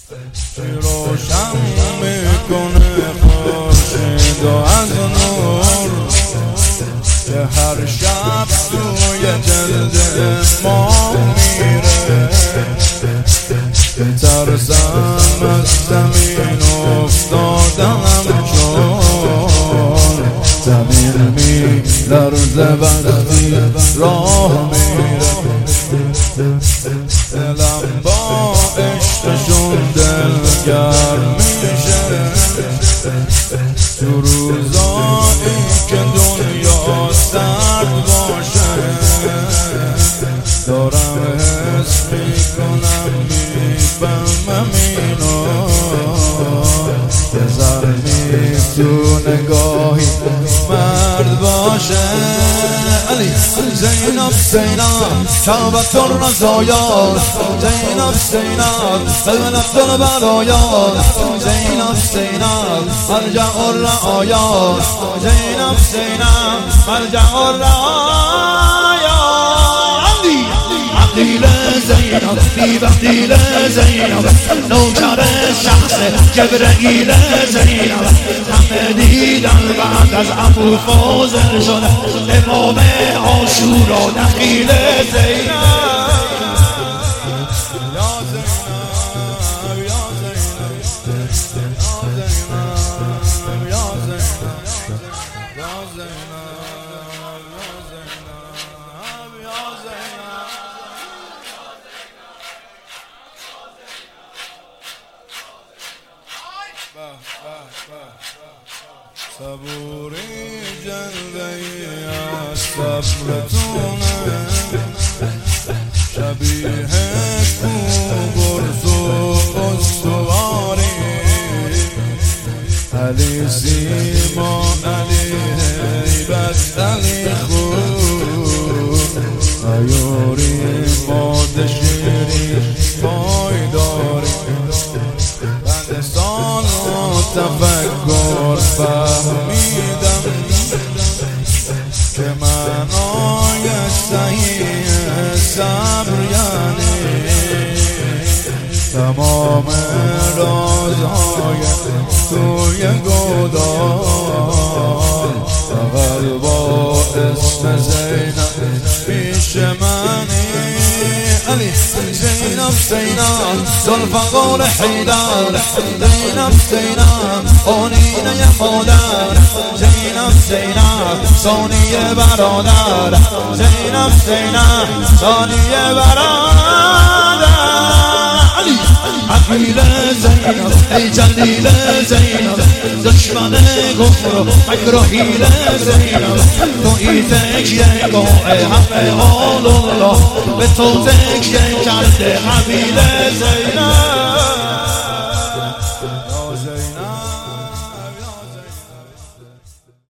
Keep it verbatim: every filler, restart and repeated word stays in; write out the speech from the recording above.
روشن میکنه خورشید و از نور که هر شب توی جلد ما میره. ترسم از زمین افتادم چون زمین میلرزه وقتی راه میره. دلم با عشقشون دلگرم میشه تو روزایی که دنیا سرد باشه. دارم حس میکنم میفهمم اینو که زرمی تو نگاهی مرد باشه. علی زینب زینب شعبت الرزایات زینب زینب سلمت البرایات زینب زینب مرجع الرعایات زینب زینب مرجع الرعایات. عقیل زینب بی وقتیل زینب نوکر شخص جبرئیل زینب همه دیدن بعد از ابو فاضل شده امام عاشورا نخیل زینب. صبوری جلوه‌ای از صبرتونه شبیه کوبرز و استواری. علی سیما علی هیبت علی خون عیوری ماده شیری پایداری. بعد سال و تفکر فهمیدم که معنای صحیح صبر یعنی تمام رازهای توی گودال فقط با اسم زینب پیش منی. علی زینب زینب ذوالفقار حیدر زینب زینب آنینه مادر زینب زینب ثانیه برادر زینب زینب ثانیه برادر. علی عقیل زینب ای جلیل زینب دشمن کفر و مکر و حیل زینب تویی تکیه گاه همه آل الله به تو تکیه کرده قبیل زینب.